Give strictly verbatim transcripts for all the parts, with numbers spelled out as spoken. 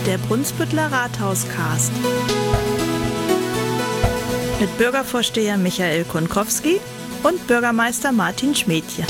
Der Brunsbütteler Rathauscast. Mit Bürgervorsteher Michael Kunkowski und Bürgermeister Martin Schmädje.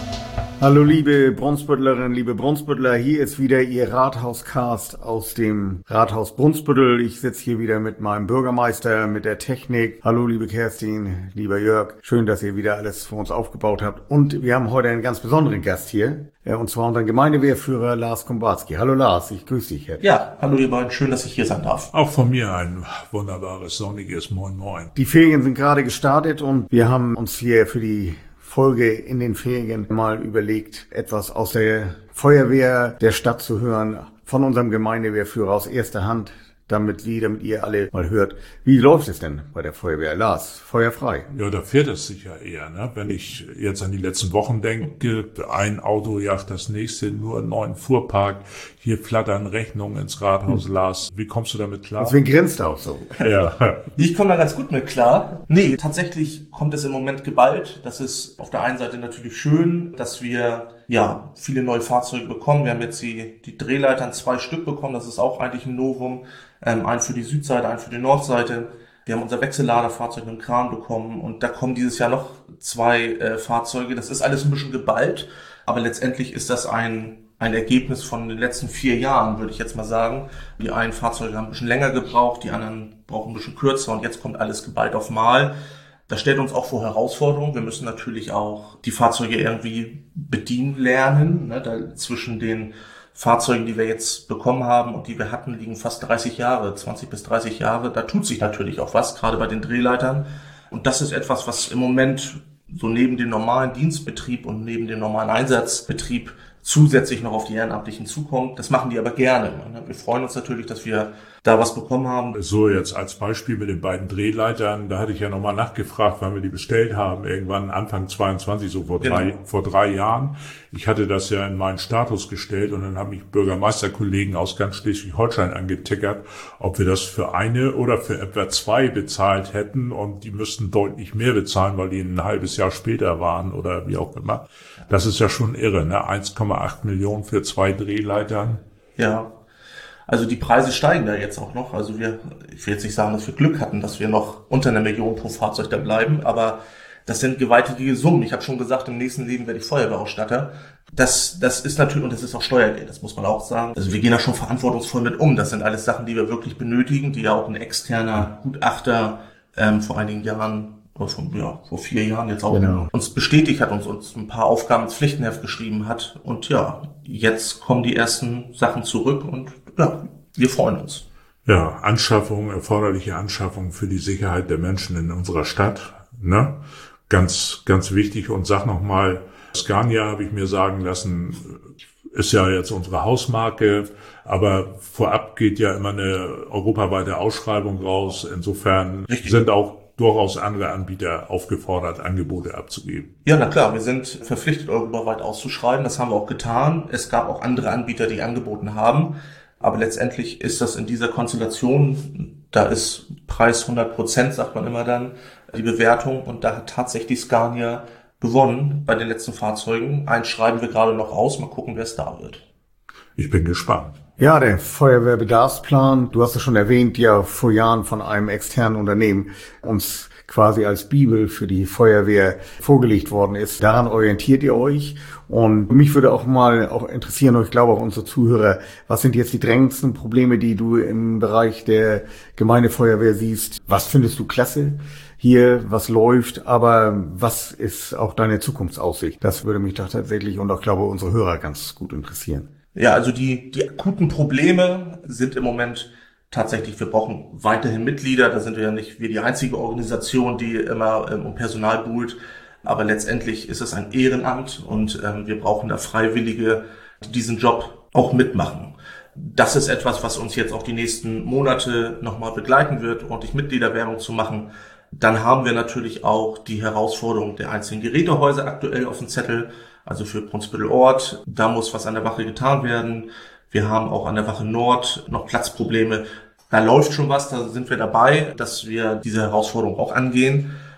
Hallo liebe Brunsbüttlerinnen, liebe Brunsbüttler, hier ist wieder Ihr Rathauscast aus dem Rathaus Brunsbüttel. Ich sitze hier wieder mit meinem Bürgermeister, mit der Technik. Hallo liebe Kerstin, lieber Jörg, schön, dass ihr wieder alles für uns aufgebaut habt. Und wir haben heute einen ganz besonderen Gast hier, und zwar unseren Gemeindewehrführer Lars Kumbarski. Hallo Lars, ich grüße dich. Ja, hallo ihr beiden, schön, dass ich hier sein darf. Auch von mir ein wunderbares, sonniges Moin Moin. Die Ferien sind gerade gestartet und wir haben uns hier für die Folge in den Ferien mal überlegt, etwas aus der Feuerwehr der Stadt zu hören, von unserem Gemeindewehrführer aus erster Hand, damit Sie, damit ihr alle mal hört, wie läuft es denn bei der Feuerwehr? Lars, feuerfrei. Ja, da fährt es sicher eher, ne? Wenn ich jetzt an die letzten Wochen denke, ein Auto jagt das nächste, nur einen neuen Fuhrpark, hier flattern Rechnungen ins Rathaus. Hm. Lars, wie kommst du damit klar? Deswegen grinst du auch so. Ja. Ich komme da ganz gut mit klar. Nee, tatsächlich kommt es im Moment geballt. Das ist auf der einen Seite natürlich schön, dass wir ja viele neue Fahrzeuge bekommen. Wir haben jetzt die, die Drehleitern zwei Stück bekommen. Das ist auch eigentlich ein Novum. Ähm, einen für die Südseite, einen für die Nordseite. Wir haben unser Wechselladerfahrzeug mit dem Kran bekommen und da kommen dieses Jahr noch zwei äh, Fahrzeuge. Das ist alles ein bisschen geballt, aber letztendlich ist das ein ein Ergebnis von den letzten vier Jahren, würde ich jetzt mal sagen. Die einen Fahrzeuge haben ein bisschen länger gebraucht, die anderen brauchen ein bisschen kürzer und jetzt kommt alles geballt auf Mal. Das stellt uns auch vor Herausforderungen. Wir müssen natürlich auch die Fahrzeuge irgendwie bedienen lernen. Ne? Da zwischen den Fahrzeugen, die wir jetzt bekommen haben und die wir hatten, liegen fast dreißig Jahre, zwanzig bis dreißig Jahre. Da tut sich natürlich auch was, gerade bei den Drehleitern. Und das ist etwas, was im Moment so neben dem normalen Dienstbetrieb und neben dem normalen Einsatzbetrieb zusätzlich noch auf die Ehrenamtlichen zukommt. Das machen die aber gerne. Wir freuen uns natürlich, dass wir da was bekommen haben. So, jetzt als Beispiel mit den beiden Drehleitern, da hatte ich ja nochmal nachgefragt, wann wir die bestellt haben, irgendwann Anfang zweiundzwanzig, so vor, genau. drei, vor drei Jahren. Ich hatte das ja in meinen Status gestellt und dann haben mich Bürgermeisterkollegen aus ganz Schleswig-Holstein angetickert, ob wir das für eine oder für etwa zwei bezahlt hätten und die müssten deutlich mehr bezahlen, weil die ein halbes Jahr später waren oder wie auch immer. Das ist ja schon irre, ne? eins Komma acht Millionen für zwei Drehleitern. Ja. Also die Preise steigen da jetzt auch noch. Also wir, ich will jetzt nicht sagen, dass wir Glück hatten, dass wir noch unter einer Million pro Fahrzeug da bleiben, aber das sind gewaltige Summen. Ich habe schon gesagt, im nächsten Leben werde ich Feuerwehrausstatter. Das, das ist natürlich, und das ist auch Steuergeld, das muss man auch sagen. Also wir gehen da schon verantwortungsvoll mit um. Das sind alles Sachen, die wir wirklich benötigen, die ja auch ein externer Gutachter ähm, vor einigen Jahren oder von, ja, vor vier Jahren jetzt auch genau. uns bestätigt hat, uns, uns ein paar Aufgaben ins Pflichtenheft geschrieben hat. Und ja, jetzt kommen die ersten Sachen zurück und ja, wir freuen uns. Ja, Anschaffung, erforderliche Anschaffung für die Sicherheit der Menschen in unserer Stadt, ne? Ganz, ganz wichtig. Und sag nochmal, Scania, habe ich mir sagen lassen, ist ja jetzt unsere Hausmarke, aber vorab geht ja immer eine europaweite Ausschreibung raus. Insofern Richtig. Sind auch durchaus andere Anbieter aufgefordert, Angebote abzugeben. Ja, na klar, wir sind verpflichtet, europaweit auszuschreiben. Das haben wir auch getan. Es gab auch andere Anbieter, die angeboten haben. Aber letztendlich ist das in dieser Konstellation, da ist Preis hundert Prozent, sagt man immer dann, die Bewertung. Und da hat tatsächlich Scania gewonnen bei den letzten Fahrzeugen. Eins schreiben wir gerade noch aus. Mal gucken, wer es da wird. Ich bin gespannt. Ja, der Feuerwehrbedarfsplan, du hast es schon erwähnt, ja vor Jahren von einem externen Unternehmen uns quasi als Bibel für die Feuerwehr vorgelegt worden ist. Daran orientiert ihr euch. Und mich würde auch mal auch interessieren, und ich glaube auch unsere Zuhörer, was sind jetzt die drängendsten Probleme, die du im Bereich der Gemeindefeuerwehr siehst? Was findest du klasse hier, was läuft, aber was ist auch deine Zukunftsaussicht? Das würde mich doch tatsächlich und auch, glaube ich, unsere Hörer ganz gut interessieren. Ja, also die, die akuten Probleme sind im Moment tatsächlich, wir brauchen weiterhin Mitglieder. Da sind wir ja nicht wir die einzige Organisation, die immer ähm, um Personal buhlt. Aber letztendlich ist es ein Ehrenamt und ähm, wir brauchen da Freiwillige, die diesen Job auch mitmachen. Das ist etwas, was uns jetzt auch die nächsten Monate nochmal begleiten wird, ordentlich Mitgliederwerbung zu machen. Dann haben wir natürlich auch die Herausforderung der einzelnen Gerätehäuser aktuell auf dem Zettel. Also für Brunsbüttel Ort, da muss was an der Wache getan werden. Wir haben auch an der Wache Nord noch Platzprobleme. Da läuft schon was, da sind wir dabei, dass wir diese Herausforderung auch angehen.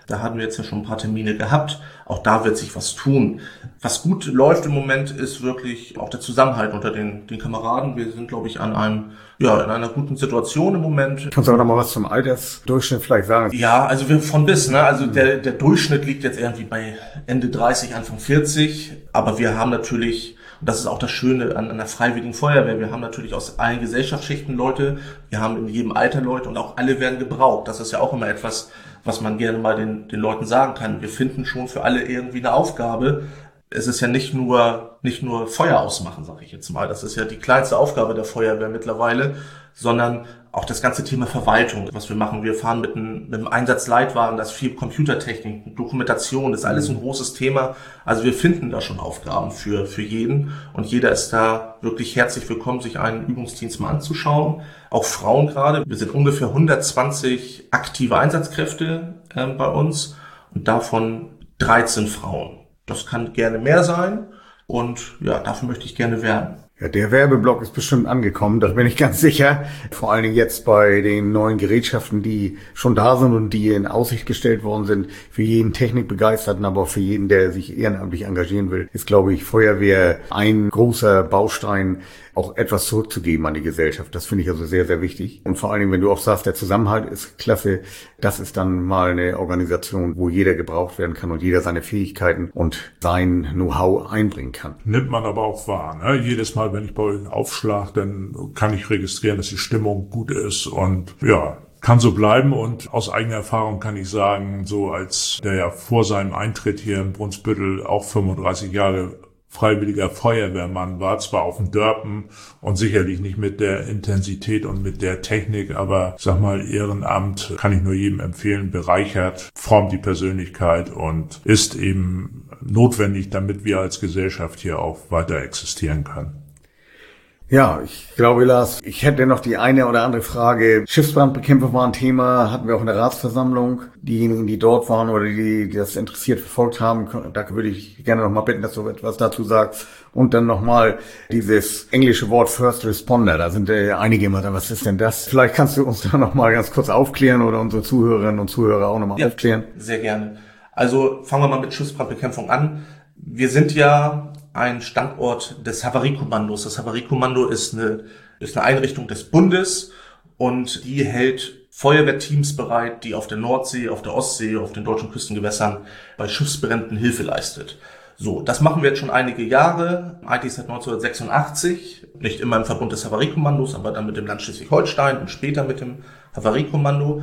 Da hatten wir jetzt ja schon ein paar Termine gehabt. Auch da wird sich was tun. Was gut läuft im Moment ist wirklich auch der Zusammenhalt unter den, den Kameraden. Wir sind, glaube ich, an einem, ja, in einer guten Situation im Moment. Kannst du auch noch mal was zum Altersdurchschnitt vielleicht sagen? Ja, also wir von bis, ne? Also der, der Durchschnitt liegt jetzt irgendwie bei Ende dreißig, Anfang vierzig. Aber wir haben natürlich, und das ist auch das Schöne an, an der Freiwilligen Feuerwehr, wir haben natürlich aus allen Gesellschaftsschichten Leute, wir haben in jedem Alter Leute und auch alle werden gebraucht. Das ist ja auch immer etwas, was man gerne mal den, den Leuten sagen kann. Wir finden schon für alle irgendwie eine Aufgabe. Es ist ja nicht nur, nicht nur Feuer ausmachen, sage ich jetzt mal. Das ist ja die kleinste Aufgabe der Feuerwehr mittlerweile, sondern auch das ganze Thema Verwaltung, was wir machen. Wir fahren mit einem, mit einem Einsatzleitwagen, das ist viel Computertechnik, Dokumentation, das ist alles ein großes Thema. Also wir finden da schon Aufgaben für, für jeden und jeder ist da wirklich herzlich willkommen, sich einen Übungsdienst mal anzuschauen. Auch Frauen gerade. Wir sind ungefähr hundertzwanzig aktive Einsatzkräfte äh, bei uns und davon dreizehn Frauen. Das kann gerne mehr sein und ja, dafür möchte ich gerne werben. Ja, der Werbeblock ist bestimmt angekommen, da bin ich ganz sicher. Vor allen Dingen jetzt bei den neuen Gerätschaften, die schon da sind und die in Aussicht gestellt worden sind. Für jeden Technikbegeisterten, aber auch für jeden, der sich ehrenamtlich engagieren will, ist, glaube ich, Feuerwehr ein großer Baustein, auch etwas zurückzugeben an die Gesellschaft. Das finde ich also sehr, sehr wichtig. Und vor allen Dingen, wenn du auch sagst, der Zusammenhalt ist klasse, das ist dann mal eine Organisation, wo jeder gebraucht werden kann und jeder seine Fähigkeiten und sein Know-how einbringen kann. Nimmt man aber auch wahr, ne? Jedes Mal, wenn ich bei euch aufschlage, dann kann ich registrieren, dass die Stimmung gut ist und ja, kann so bleiben. Und aus eigener Erfahrung kann ich sagen, so als der ja vor seinem Eintritt hier in Brunsbüttel auch fünfunddreißig Jahre freiwilliger Feuerwehrmann war, zwar auf dem Dörpen und sicherlich nicht mit der Intensität und mit der Technik, aber sag mal, Ehrenamt kann ich nur jedem empfehlen, bereichert, formt die Persönlichkeit und ist eben notwendig, damit wir als Gesellschaft hier auch weiter existieren können. Ja, ich glaube, Lars, ich hätte noch die eine oder andere Frage. Schiffsbrandbekämpfung war ein Thema, hatten wir auch in der Ratsversammlung. Diejenigen, die dort waren oder die, die das interessiert verfolgt haben, da würde ich gerne noch mal bitten, dass du etwas dazu sagst. Und dann nochmal dieses englische Wort First Responder. Da sind äh, einige immer da, was ist denn das? Vielleicht kannst du uns da noch mal ganz kurz aufklären oder unsere Zuhörerinnen und Zuhörer auch noch mal ja, aufklären. Sehr gerne. Also fangen wir mal mit Schiffsbrandbekämpfung an. Wir sind ja ein Standort des Havariekommandos. Das Havariekommando ist eine, ist eine Einrichtung des Bundes und die hält Feuerwehrteams bereit, die auf der Nordsee, auf der Ostsee, auf den deutschen Küstengewässern bei Schiffsbränden Hilfe leistet. So, das machen wir jetzt schon einige Jahre, eigentlich seit neunzehnhundertsechsundachtzig, nicht immer im Verbund des Havariekommandos, aber dann mit dem Land Schleswig-Holstein und später mit dem Havariekommando.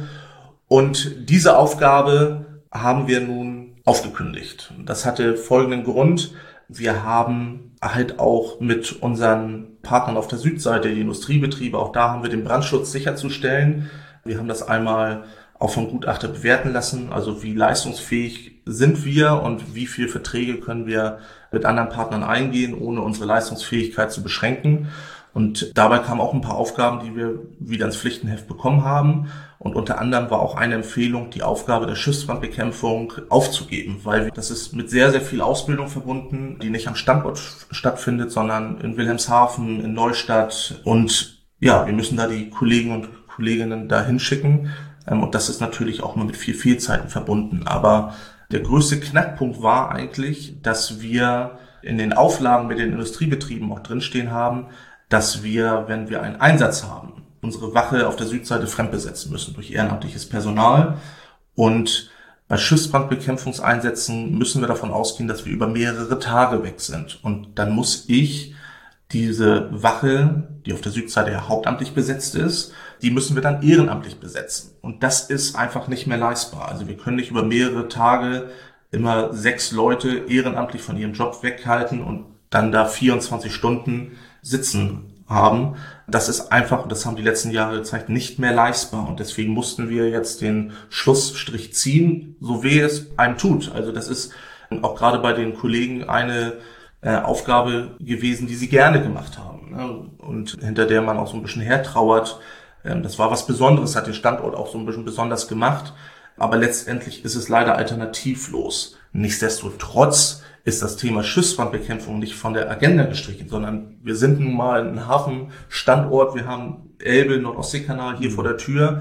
Und diese Aufgabe haben wir nun aufgekündigt. Das hatte folgenden Grund. Wir haben halt auch mit unseren Partnern auf der Südseite, die Industriebetriebe, auch da haben wir den Brandschutz sicherzustellen. Wir haben das einmal auch vom Gutachter bewerten lassen, also wie leistungsfähig sind wir und wie viele Verträge können wir mit anderen Partnern eingehen, ohne unsere Leistungsfähigkeit zu beschränken. Und dabei kamen auch ein paar Aufgaben, die wir wieder ins Pflichtenheft bekommen haben. Und unter anderem war auch eine Empfehlung, die Aufgabe der Schiffsbrandbekämpfung aufzugeben, weil das ist mit sehr, sehr viel Ausbildung verbunden, die nicht am Standort stattfindet, sondern in Wilhelmshaven, in Neustadt. Und ja, wir müssen da die Kollegen und Kolleginnen da hinschicken. Und das ist natürlich auch mal mit viel Fehlzeiten verbunden. Aber der größte Knackpunkt war eigentlich, dass wir in den Auflagen mit den Industriebetrieben auch drinstehen haben, dass wir, wenn wir einen Einsatz haben, unsere Wache auf der Südseite fremdbesetzen müssen durch ehrenamtliches Personal. Und bei Schiffsbrandbekämpfungseinsätzen müssen wir davon ausgehen, dass wir über mehrere Tage weg sind. Und dann muss ich diese Wache, die auf der Südseite ja hauptamtlich besetzt ist, die müssen wir dann ehrenamtlich besetzen. Und das ist einfach nicht mehr leistbar. Also wir können nicht über mehrere Tage immer sechs Leute ehrenamtlich von ihrem Job weghalten und dann da vierundzwanzig Stunden sitzen haben. Das ist einfach, und das haben die letzten Jahre gezeigt, nicht mehr leistbar. Und deswegen mussten wir jetzt den Schlussstrich ziehen, so weh es einem tut. Also das ist auch gerade bei den Kollegen eine äh, Aufgabe gewesen, die sie gerne gemacht haben, ne? Und hinter der man auch so ein bisschen hertrauert. Ähm, das war was Besonderes, hat den Standort auch so ein bisschen besonders gemacht. Aber letztendlich ist es leider alternativlos. Nichtsdestotrotz ist das Thema Schiffsbrandbekämpfung nicht von der Agenda gestrichen, sondern wir sind nun mal ein Hafenstandort, wir haben Elbe, Nord-Ostsee-Kanal hier vor der Tür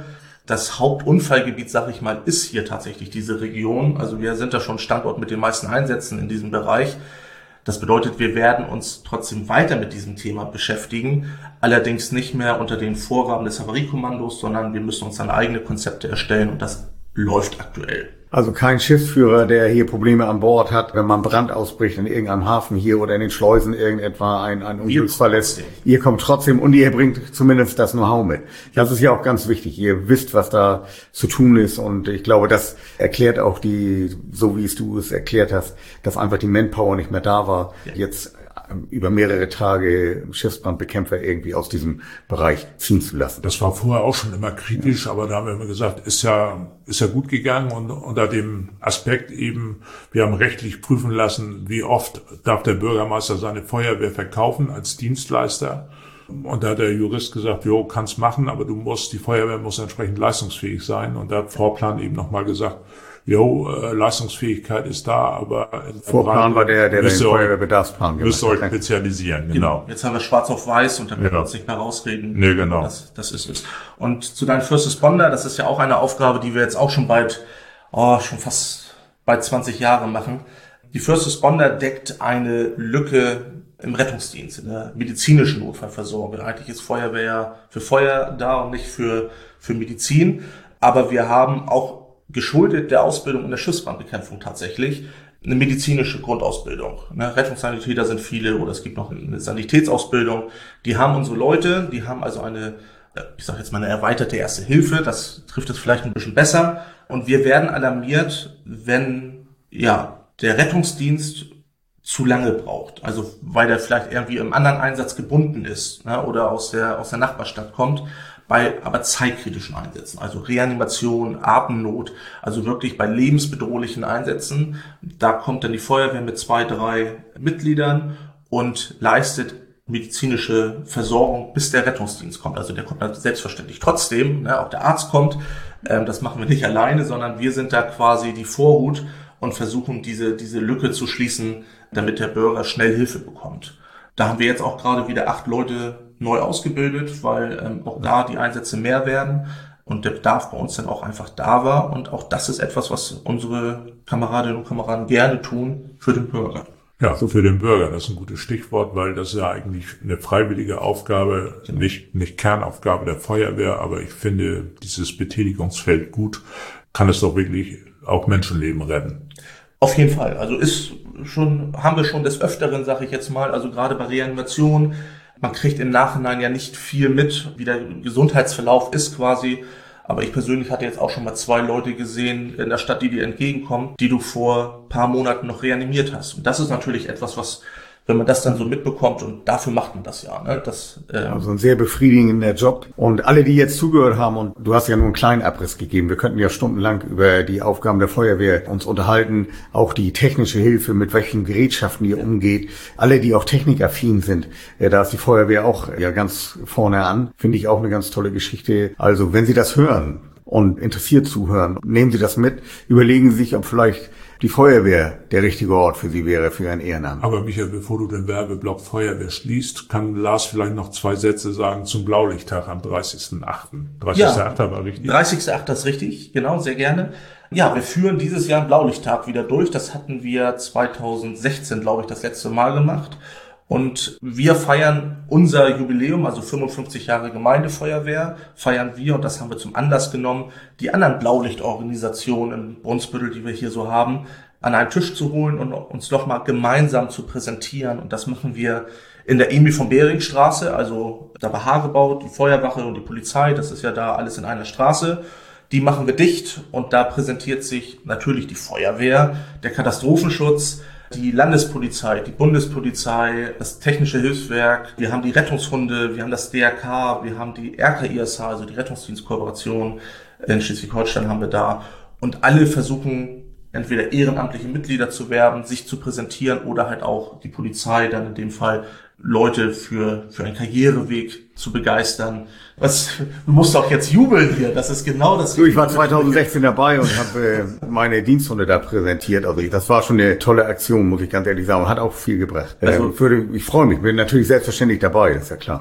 Das Hauptunfallgebiet, sage ich mal, ist hier tatsächlich diese Region. Also wir sind da schon Standort mit den meisten Einsätzen in diesem Bereich. Das bedeutet, wir werden uns trotzdem weiter mit diesem Thema beschäftigen, allerdings nicht mehr unter den Vorgaben des Havariekommandos, sondern wir müssen uns dann eigene Konzepte erstellen und das läuft aktuell. Also kein Schiffsführer, der hier Probleme an Bord hat, wenn man Brand ausbricht in irgendeinem Hafen hier oder in den Schleusen irgendetwa ein, ein Unglücksfall ist. Ihr kommt trotzdem und ihr bringt zumindest das Know-how mit. Das ist ja auch ganz wichtig. Ihr wisst, was da zu tun ist und ich glaube, das erklärt auch die, so wie es du es erklärt hast, dass einfach die Manpower nicht mehr da war. Ja. Jetzt über mehrere Tage Schiffsbrandbekämpfer irgendwie aus diesem Bereich ziehen zu lassen. Das war vorher auch schon immer kritisch, aber da haben wir immer gesagt, ist ja, ist ja gut gegangen und unter dem Aspekt eben, wir haben rechtlich prüfen lassen, wie oft darf der Bürgermeister seine Feuerwehr verkaufen als Dienstleister. Und da hat der Jurist gesagt, jo, kannst machen, aber du musst, die Feuerwehr muss entsprechend leistungsfähig sein. Und da hat Vorplan eben nochmal gesagt, jo, äh, Leistungsfähigkeit ist da, aber Vorplan war der, der den Feuerwehrbedarfsplan gemacht hat. Müsst ihr euch spezialisieren, genau. Jetzt haben wir schwarz auf weiß und da können wir uns nicht mehr rausreden. Nee, genau. Das, das ist es. Und zu deinem First Responder, das ist ja auch eine Aufgabe, die wir jetzt auch schon bald, oh, schon fast bald zwanzig Jahre machen. Die First Responder deckt eine Lücke im Rettungsdienst, in der medizinischen Notfallversorgung. Eigentlich ist Feuerwehr ja für Feuer da und nicht für, für Medizin. Aber wir haben auch geschuldet der Ausbildung in der Schiffsbrandbekämpfung tatsächlich eine medizinische Grundausbildung. Ne, Rettungssanitäter sind viele oder es gibt noch eine Sanitätsausbildung. Die haben unsere Leute, die haben also eine, ich sage jetzt mal eine erweiterte Erste Hilfe, das trifft es vielleicht ein bisschen besser. Und wir werden alarmiert, wenn ja der Rettungsdienst zu lange braucht. Also weil der vielleicht irgendwie im anderen Einsatz gebunden ist, ne, oder aus der aus der Nachbarstadt kommt. Bei aber zeitkritischen Einsätzen, also Reanimation, Atemnot, also wirklich bei lebensbedrohlichen Einsätzen, da kommt dann die Feuerwehr mit zwei, drei Mitgliedern und leistet medizinische Versorgung, bis der Rettungsdienst kommt. Also der kommt dann selbstverständlich trotzdem, ne, auch der Arzt kommt. Ähm, das machen wir nicht alleine, sondern wir sind da quasi die Vorhut und versuchen diese diese Lücke zu schließen, damit der Bürger schnell Hilfe bekommt. Da haben wir jetzt auch gerade wieder acht Leute neu ausgebildet, weil ähm, auch da die Einsätze mehr werden und der Bedarf bei uns dann auch einfach da war. Und auch das ist etwas, was unsere Kameradinnen und Kameraden gerne tun für den Bürger. Ja, für den Bürger, das ist ein gutes Stichwort, weil das ist ja eigentlich eine freiwillige Aufgabe, genau. nicht nicht Kernaufgabe der Feuerwehr, aber ich finde dieses Betätigungsfeld gut, kann es doch wirklich auch Menschenleben retten. Auf jeden Fall, also ist schon, haben wir schon des Öfteren, sage ich jetzt mal, also gerade bei Reanimation, man kriegt im Nachhinein ja nicht viel mit, wie der Gesundheitsverlauf ist quasi. Aber ich persönlich hatte jetzt auch schon mal zwei Leute gesehen in der Stadt, die dir entgegenkommen, die du vor ein paar Monaten noch reanimiert hast. Und das ist natürlich etwas, was, wenn man das dann so mitbekommt, und dafür macht man das ja. Ne? Das, ähm also ein sehr befriedigender Job. Und alle, die jetzt zugehört haben, und du hast ja nur einen kleinen Abriss gegeben, wir könnten ja stundenlang über die Aufgaben der Feuerwehr uns unterhalten, auch die technische Hilfe, mit welchen Gerätschaften ihr umgeht. Alle, die auch technikaffin sind, ja, da ist die Feuerwehr auch ja ganz vorne an. Finde ich auch eine ganz tolle Geschichte. Also wenn Sie das hören und interessiert zuhören, nehmen Sie das mit, überlegen Sie sich, ob vielleicht die Feuerwehr der richtige Ort für Sie wäre, für ein Ehrenamt. Aber Michael, bevor du den Werbeblock Feuerwehr schließt, kann Lars vielleicht noch zwei Sätze sagen zum Blaulichttag am dreißigsten achten dreißigsten achten war richtig? dreißigsten achten ist richtig, genau, sehr gerne. Ja, wir führen dieses Jahr einen Blaulichttag wieder durch. Das hatten wir zweitausendsechzehn, glaube ich, das letzte Mal gemacht. Und wir feiern unser Jubiläum, also fünfundfünfzig Jahre Gemeindefeuerwehr, feiern wir, und das haben wir zum Anlass genommen, die anderen Blaulichtorganisationen in Brunsbüttel, die wir hier so haben, an einen Tisch zu holen und uns doch mal gemeinsam zu präsentieren. Und das machen wir in der Emil von Behring Straße, also da war Hagebau, die Feuerwache und die Polizei, das ist ja da alles in einer Straße. Die machen wir dicht und da präsentiert sich natürlich die Feuerwehr, der Katastrophenschutz, die Landespolizei, die Bundespolizei, das Technische Hilfswerk, wir haben die Rettungshunde, wir haben das D R K, wir haben die R K I S H, also die Rettungsdienstkooperation in Schleswig-Holstein haben wir da. Und alle versuchen, entweder ehrenamtliche Mitglieder zu werben, sich zu präsentieren oder halt auch die Polizei, dann in dem Fall Leute für für einen Karriereweg zu begeistern. Was, du musst doch jetzt jubeln hier, das ist genau das. Du, ich war zweitausendsechzehn dabei und habe äh, meine Diensthunde da präsentiert. Also ich, das war schon eine tolle Aktion, muss ich ganz ehrlich sagen. Hat auch viel gebracht. Also, äh, für, ich freue mich, bin natürlich selbstverständlich dabei, ist ja klar.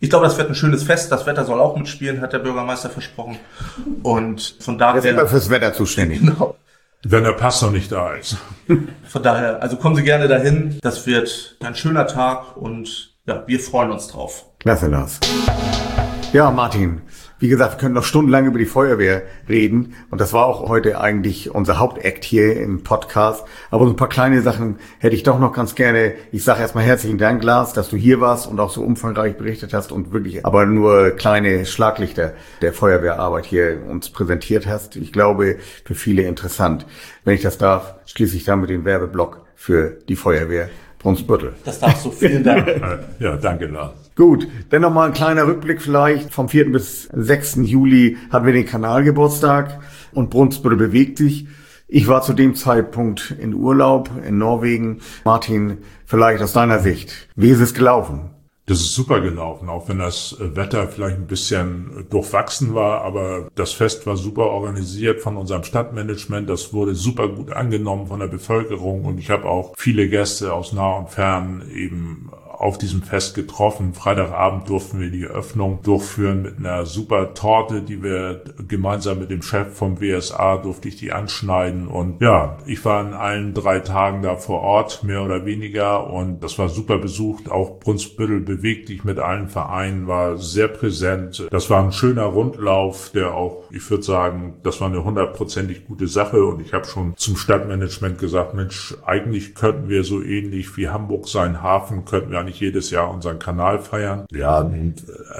Ich glaube, das wird ein schönes Fest. Das Wetter soll auch mitspielen, hat der Bürgermeister versprochen. Und von daher... Er ist immer fürs Wetter zuständig. Genau. Wenn der Pass noch nicht da ist. Von daher, also kommen Sie gerne dahin. Das wird ein schöner Tag und ja, wir freuen uns drauf. Klasse, Lars. Ja, Martin, wie gesagt, wir können noch stundenlang über die Feuerwehr reden und das war auch heute eigentlich unser Hauptakt hier im Podcast. Aber so ein paar kleine Sachen hätte ich doch noch ganz gerne. Ich sage erstmal herzlichen Dank, Lars, dass du hier warst und auch so umfangreich berichtet hast und wirklich aber nur kleine Schlaglichter der Feuerwehrarbeit hier uns präsentiert hast. Ich glaube, für viele interessant. Wenn ich das darf, schließe ich damit den Werbeblock für die Feuerwehr Brunsbüttel. Das darfst du. Vielen Dank. Ja, danke, Lars. Gut, dann nochmal ein kleiner Rückblick vielleicht. Vom vierten bis sechsten Juli hatten wir den Kanalgeburtstag und Brunsbüttel bewegt sich. Ich war zu dem Zeitpunkt in Urlaub in Norwegen. Martin, vielleicht aus deiner Sicht, wie ist es gelaufen? Das ist super gelaufen, auch wenn das Wetter vielleicht ein bisschen durchwachsen war, aber das Fest war super organisiert von unserem Stadtmanagement, das wurde super gut angenommen von der Bevölkerung und ich habe auch viele Gäste aus nah und fern eben auf diesem Fest getroffen. Freitagabend durften wir die Eröffnung durchführen mit einer super Torte, die wir gemeinsam mit dem Chef vom W S A durfte ich die anschneiden und ja, ich war in allen drei Tagen da vor Ort, mehr oder weniger und das war super besucht. Auch Brunsbüttel bewegt sich mit allen Vereinen, war sehr präsent. Das war ein schöner Rundlauf, der auch, ich würde sagen, das war eine hundertprozentig gute Sache und ich habe schon zum Stadtmanagement gesagt, Mensch, eigentlich könnten wir so ähnlich wie Hamburg seinen Hafen, könnten wir nicht jedes Jahr unseren Kanal feiern. Ja, und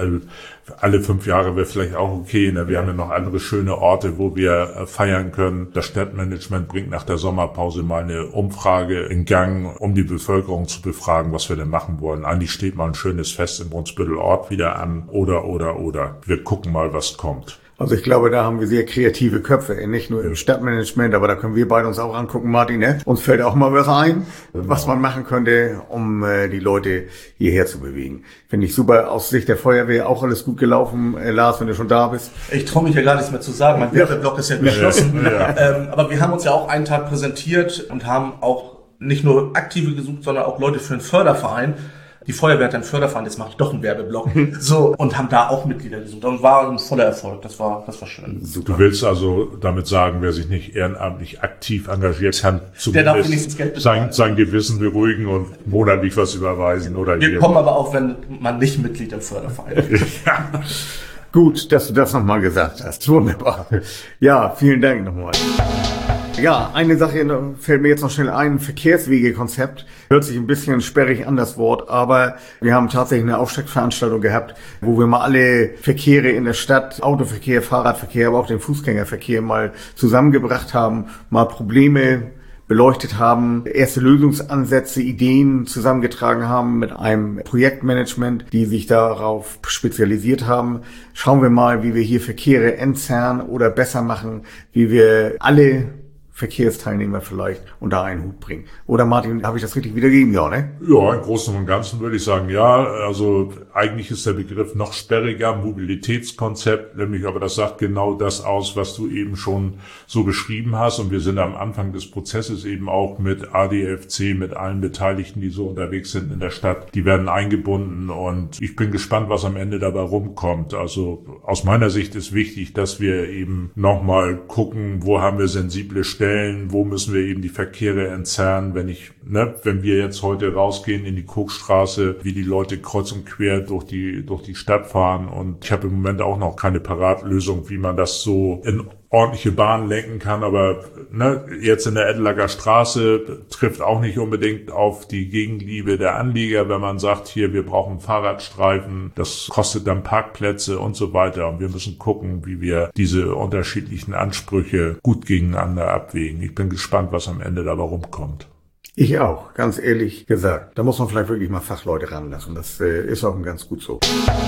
alle fünf Jahre wäre vielleicht auch okay. Ne? Wir haben ja noch andere schöne Orte, wo wir feiern können. Das Stadtmanagement bringt nach der Sommerpause mal eine Umfrage in Gang, um die Bevölkerung zu befragen, was wir denn machen wollen. Eigentlich steht mal ein schönes Fest im Brunsbüttel Ort wieder an. Oder, oder, oder. Wir gucken mal, was kommt. Also ich glaube, da haben wir sehr kreative Köpfe, nicht nur im Stadtmanagement, aber da können wir beide uns auch angucken, Martin. Ne? Uns fällt auch mal was ein, genau, was man machen könnte, um äh, die Leute hierher zu bewegen. Finde ich super. Aus Sicht der Feuerwehr auch alles gut gelaufen, äh, Lars, wenn du schon da bist. Ich traue mich ja gar nichts mehr zu sagen. Mein Werbeblock ist ja geschlossen. Ja, ja. Ähm, aber wir haben uns ja auch einen Tag präsentiert und haben auch nicht nur Aktive gesucht, sondern auch Leute für einen Förderverein. Die Feuerwehr hat einen Förderverein, jetzt mache ich doch einen Werbeblock. So, und haben da auch Mitglieder gesucht. Und war ein voller Erfolg. Das war, das war schön. Super. Du willst also damit sagen, wer sich nicht ehrenamtlich aktiv engagiert, kann der darf wenigstens Geld bezahlen. Sein, sein Gewissen beruhigen und monatlich was überweisen oder Wir kommen aber auch, wenn man nicht Mitglied im Förderverein ist. Ja. Gut, dass du das nochmal gesagt hast. Wunderbar. Ja, vielen Dank nochmal. Ja, eine Sache fällt mir jetzt noch schnell ein. Verkehrswegekonzept. Hört sich ein bisschen sperrig an, das Wort, aber wir haben tatsächlich eine Aufsteckveranstaltung gehabt, wo wir mal alle Verkehre in der Stadt, Autoverkehr, Fahrradverkehr, aber auch den Fußgängerverkehr mal zusammengebracht haben, mal Probleme beleuchtet haben, erste Lösungsansätze, Ideen zusammengetragen haben mit einem Projektmanagement, die sich darauf spezialisiert haben. Schauen wir mal, wie wir hier Verkehre entzerren oder besser machen, wie wir alle Verkehrsteilnehmer vielleicht unter einen Hut bringen. Oder Martin, habe ich das richtig wiedergegeben? Ja, ne? Ja, im Großen und Ganzen würde ich sagen, ja. Also eigentlich ist der Begriff noch sperriger, Mobilitätskonzept, nämlich aber das sagt genau das aus, was du eben schon so beschrieben hast. Und wir sind am Anfang des Prozesses eben auch mit A D F C, mit allen Beteiligten, die so unterwegs sind in der Stadt. Die werden eingebunden und ich bin gespannt, was am Ende dabei rumkommt. Also aus meiner Sicht ist wichtig, dass wir eben nochmal gucken, wo haben wir sensible Stellen, wo müssen wir eben die Verkehre entzerren, wenn ich, ne, wenn wir jetzt heute rausgehen in die Kochstraße, wie die Leute kreuz und quer durch die, durch die Stadt fahren und ich habe im Moment auch noch keine Paratlösung, wie man das so in ordentliche Bahn lenken kann, aber ne, jetzt in der Edlager Straße trifft auch nicht unbedingt auf die Gegenliebe der Anlieger, wenn man sagt, hier, wir brauchen Fahrradstreifen, das kostet dann Parkplätze und so weiter und wir müssen gucken, wie wir diese unterschiedlichen Ansprüche gut gegeneinander abwägen. Ich bin gespannt, was am Ende dabei rumkommt. Ich auch, ganz ehrlich gesagt. Da muss man vielleicht wirklich mal Fachleute ranlassen. Das äh, ist auch ganz gut so.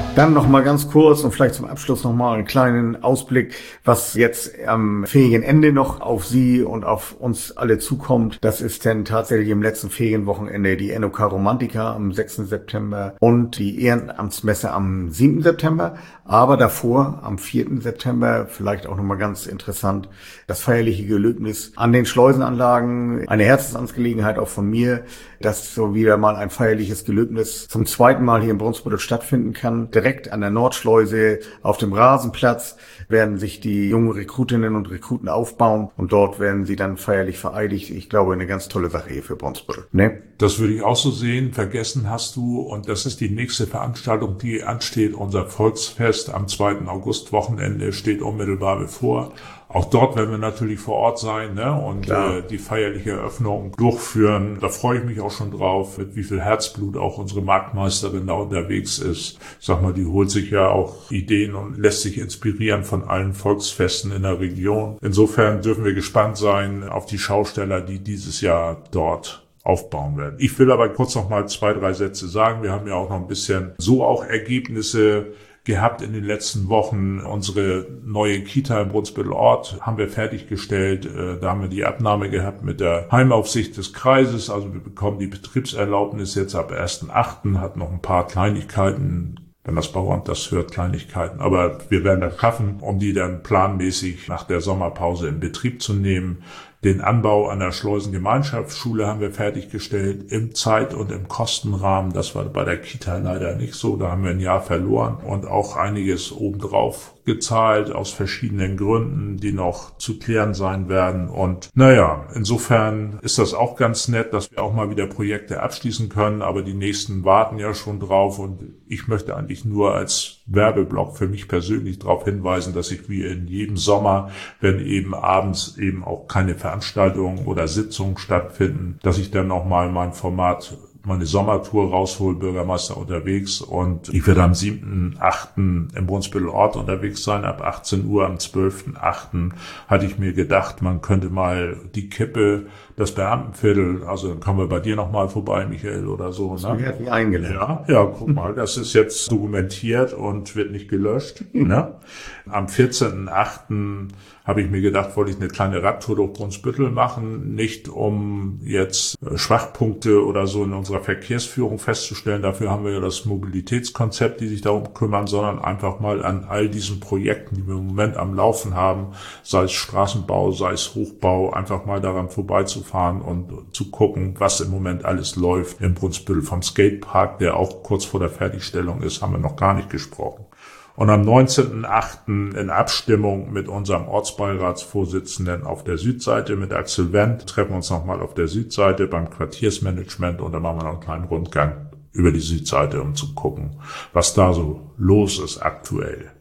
Dann noch mal ganz kurz und vielleicht zum Abschluss noch mal einen kleinen Ausblick, was jetzt am Ferienende noch auf Sie und auf uns alle zukommt. Das ist dann tatsächlich im letzten Ferienwochenende die N O K Romantica am sechsten September und die Ehrenamtsmesse am siebten September. Aber davor, am vierten September, vielleicht auch noch mal ganz interessant, das feierliche Gelöbnis an den Schleusenanlagen. Eine Herzensangelegenheit auch von mir, dass so wieder mal ein feierliches Gelöbnis zum zweiten Mal hier in Brunsbüttel stattfinden kann. Direkt an der Nordschleuse auf dem Rasenplatz werden sich die jungen Rekrutinnen und Rekruten aufbauen und dort werden sie dann feierlich vereidigt. Ich glaube, eine ganz tolle Sache hier für Brunsbüttel. Ne? Das würde ich auch so sehen. Vergessen hast du, und das ist die nächste Veranstaltung, die ansteht. Unser Volksfest am zweiten August Wochenende steht unmittelbar bevor. Auch dort werden wir natürlich vor Ort sein, ne, und äh, die feierliche Eröffnung durchführen. Da freue ich mich auch schon drauf, mit wie viel Herzblut auch unsere Marktmeisterin da unterwegs ist. Ich sag mal, die holt sich ja auch Ideen und lässt sich inspirieren von allen Volksfesten in der Region. Insofern dürfen wir gespannt sein auf die Schausteller, die dieses Jahr dort aufbauen werden. Ich will aber kurz noch mal zwei, drei Sätze sagen. Wir haben ja auch noch ein bisschen so auch Ergebnisse gehabt in den letzten Wochen. Unsere neue Kita im Brunsbüttel-Ort haben wir fertiggestellt. Da haben wir die Abnahme gehabt mit der Heimaufsicht des Kreises. Also wir bekommen die Betriebserlaubnis jetzt ab ersten achten Hat noch ein paar Kleinigkeiten, wenn das Bauamt das hört, Kleinigkeiten. Aber wir werden das schaffen, um die dann planmäßig nach der Sommerpause in Betrieb zu nehmen. Den Anbau an der Schleusengemeinschaftsschule haben wir fertiggestellt im Zeit- und im Kostenrahmen. Das war bei der Kita leider nicht so. Da haben wir ein Jahr verloren und auch einiges obendrauf gezahlt aus verschiedenen Gründen, die noch zu klären sein werden. Und naja, insofern ist das auch ganz nett, dass wir auch mal wieder Projekte abschließen können. Aber die nächsten warten ja schon drauf. Und ich möchte eigentlich nur als Werbeblock für mich persönlich darauf hinweisen, dass ich wie in jedem Sommer, wenn eben abends eben auch keine Veranstaltungen oder Sitzungen stattfinden, dass ich dann nochmal mein Format, meine Sommertour raushol, Bürgermeister unterwegs, und ich werde am siebten achten im Brunsbüttel-Ort unterwegs sein, ab achtzehn Uhr. Am zwölften achten hatte ich mir gedacht, man könnte mal die Kippe, das Beamtenviertel, also dann kommen wir bei dir nochmal vorbei, Michael, oder so. Ne? Ich hätte mich eingeladen. Ja, ja, guck mal, das ist jetzt dokumentiert und wird nicht gelöscht. Ne? Am vierzehnten achten habe ich mir gedacht, wollte ich eine kleine Radtour durch Brunsbüttel machen, nicht um jetzt Schwachpunkte oder so in unserer Verkehrsführung festzustellen, dafür haben wir ja das Mobilitätskonzept, die sich darum kümmern, sondern einfach mal an all diesen Projekten, die wir im Moment am Laufen haben, sei es Straßenbau, sei es Hochbau, einfach mal daran vorbeizufahren und zu gucken, was im Moment alles läuft im Brunsbüttel. Vom Skatepark, der auch kurz vor der Fertigstellung ist, haben wir noch gar nicht gesprochen. Und am neunzehnten achten in Abstimmung mit unserem Ortsbeiratsvorsitzenden auf der Südseite, mit Axel Wendt, treffen wir uns nochmal auf der Südseite beim Quartiersmanagement und dann machen wir noch einen kleinen Rundgang über die Südseite, um zu gucken, was da so los ist aktuell.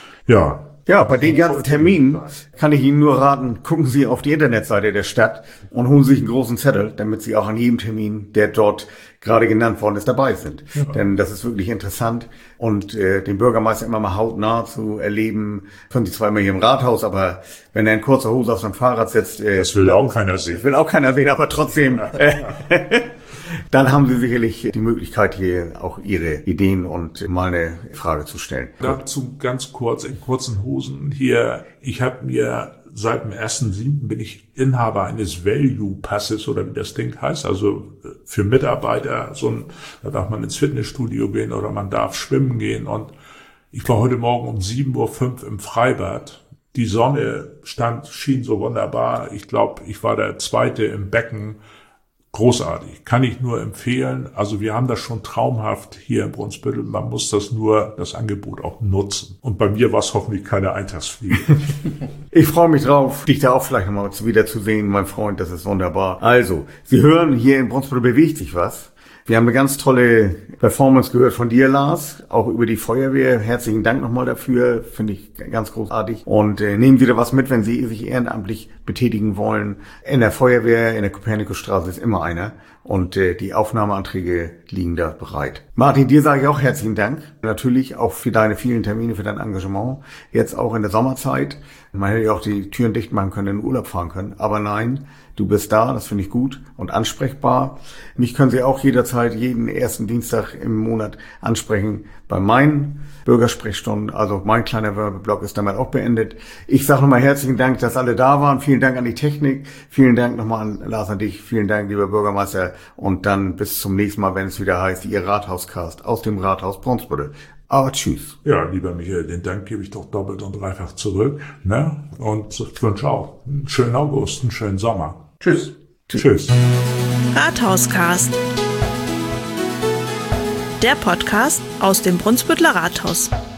Ja. Ja, bei den ganzen Terminen kann ich Ihnen nur raten, gucken Sie auf die Internetseite der Stadt und holen sich einen großen Zettel, damit Sie auch an jedem Termin, der dort gerade genannt worden ist, dabei sind. Ja. Denn das ist wirklich interessant und äh, den Bürgermeister immer mal hautnah zu erleben, können Sie zwar immer hier im Rathaus, aber wenn er in kurzer Hose auf seinem Fahrrad sitzt... Äh, das will auch keiner sehen. Das will auch keiner sehen, aber trotzdem... Äh, dann haben Sie sicherlich die Möglichkeit, hier auch Ihre Ideen und mal eine Frage zu stellen. Dazu ganz kurz, in kurzen Hosen hier. Ich habe mir seit dem ersten siebten bin ich Inhaber eines Value-Passes oder wie das Ding heißt. Also für Mitarbeiter, so ein, da darf man ins Fitnessstudio gehen oder man darf schwimmen gehen. Und ich war heute Morgen um sieben Uhr fünf im Freibad. Die Sonne stand, schien so wunderbar. Ich glaube, ich war der Zweite im Becken. Großartig, kann ich nur empfehlen. Also wir haben das schon traumhaft hier in Brunsbüttel. Man muss das nur, das Angebot auch nutzen. Und bei mir war es hoffentlich keine Eintagsfliege. Ich freue mich drauf, dich da auch vielleicht nochmal wiederzusehen, mein Freund. Das ist wunderbar. Also, Sie hören, hier in Brunsbüttel bewegt sich was. Wir haben eine ganz tolle Performance gehört von dir, Lars, auch über die Feuerwehr. Herzlichen Dank nochmal dafür, finde ich ganz großartig. Und äh, nehmen Sie da was mit, wenn Sie sich ehrenamtlich betätigen wollen. In der Feuerwehr, in der Kopernikusstraße ist immer einer und äh, die Aufnahmeanträge liegen da bereit. Martin, dir sage ich auch herzlichen Dank. Natürlich auch für deine vielen Termine, für dein Engagement. Jetzt auch in der Sommerzeit. Man hätte ja auch die Türen dicht machen können, in den Urlaub fahren können. Aber nein, Du bist da, das finde ich gut und ansprechbar. Mich können Sie auch jederzeit jeden ersten Dienstag im Monat ansprechen bei meinen Bürgersprechstunden. Also mein kleiner Werbeblock ist damit auch beendet. Ich sage nochmal herzlichen Dank, dass alle da waren. Vielen Dank an die Technik. Vielen Dank nochmal an Lars und dich. Vielen Dank, lieber Bürgermeister. Und dann bis zum nächsten Mal, wenn es wieder heißt, Ihr Rathauscast aus dem Rathaus Brunsbüttel. Aber tschüss. Ja, lieber Michael, den Dank gebe ich doch doppelt und dreifach zurück. Ne? Und ich wünsche auch einen schönen August, einen schönen Sommer. Tschüss. Tschüss. Rathauscast. Der Podcast aus dem Brunsbütteler Rathaus.